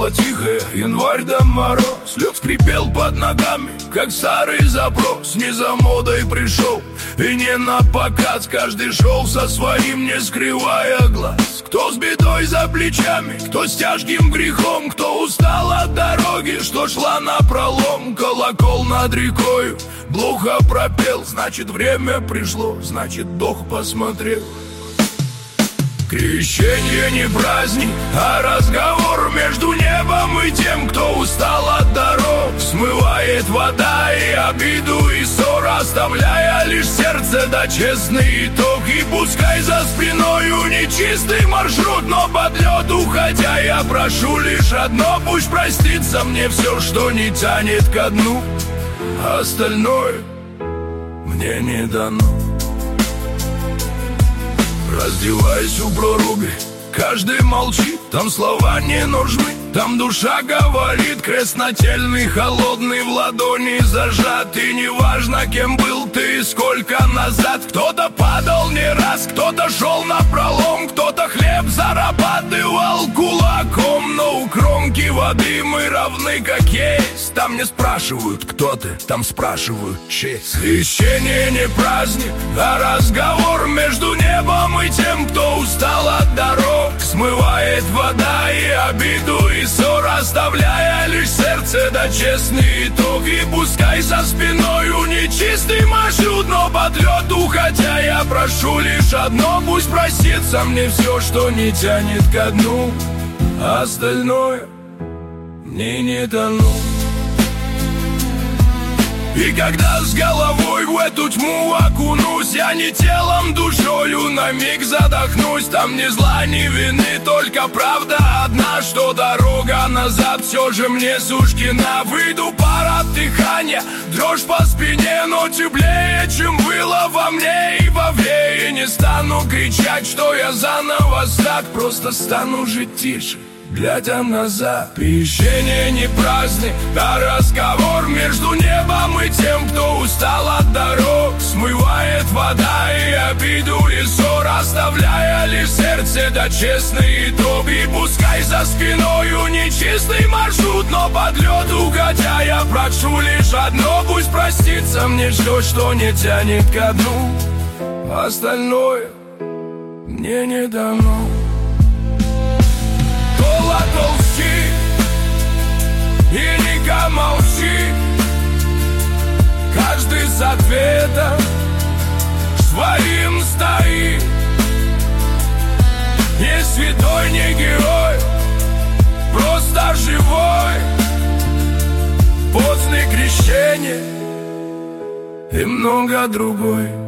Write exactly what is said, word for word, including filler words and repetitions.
было тихое, январь да мороз. Лед скрипел под ногами, как старый запрос. Не за модой пришел и не на показ. Каждый шел со своим, не скрывая глаз. Кто с бедой за плечами, кто с тяжким грехом, кто устал от дороги, что шла напролом. Колокол над рекою глухо пропел, значит время пришло, значит Бог посмотрел. Крещение не праздник, а разговор между небом и тем, кто устал от дорог. Смывает вода и обиду, и ссор, оставляя лишь сердце да честный итог. И пускай за спиною нечистый маршрут, но под лед уходя я прошу лишь одно: пусть простится мне все, что не тянет ко дну, а остальное мне не дано. Раздеваясь у проруби, каждый молчит, там слова не нужны, там душа говорит. Крест нательный, холодный, в ладони зажат. И неважно, кем был ты и сколько назад. Кто-то падал не раз, кто-то шел напролом, кто-то хлеб зарабатывал кулаком. Но у кромки воды мы равны как есть. Там не спрашивают, кто ты, там спрашивают честь. Крещение не праздник, а разговор между небом и тем, кто устал от дорог. Смывает вода и обиду, и ссор, оставляя лишь сердце да честный итог. И пускай за спиною нечистый маршрут, но под лед уходя я прошу лишь одно: пусть простится мне все, что не тянет ко дну, а остальное мне не дано. И когда с головой в эту тьму окунусь, я не телом, душою на миг задохнусь. Там ни зла, ни вины, только правда одна, что дорога назад все же мне суждена. Выйду, пар от дыхания, дрожь по спине, но теплее, чем было во мне и вовне. И не стану кричать, что я заново так, просто стану жить тише, глядя назад. Крещение не праздник, а разговор между небом и тем, кто устал от дорог. Смывает вода и обиду, и ссор, оставляя лишь сердце да честный итог. И пускай за спиною нечистый маршрут, но под лед уходя я прошу лишь одно: пусть простится мне все, что не тянет ко дну, а остальное мне не дано. Колокол стих, и Ника молчит, каждый с ответом своим стоит. Не святой, не герой, просто живой. После крещения и много другой.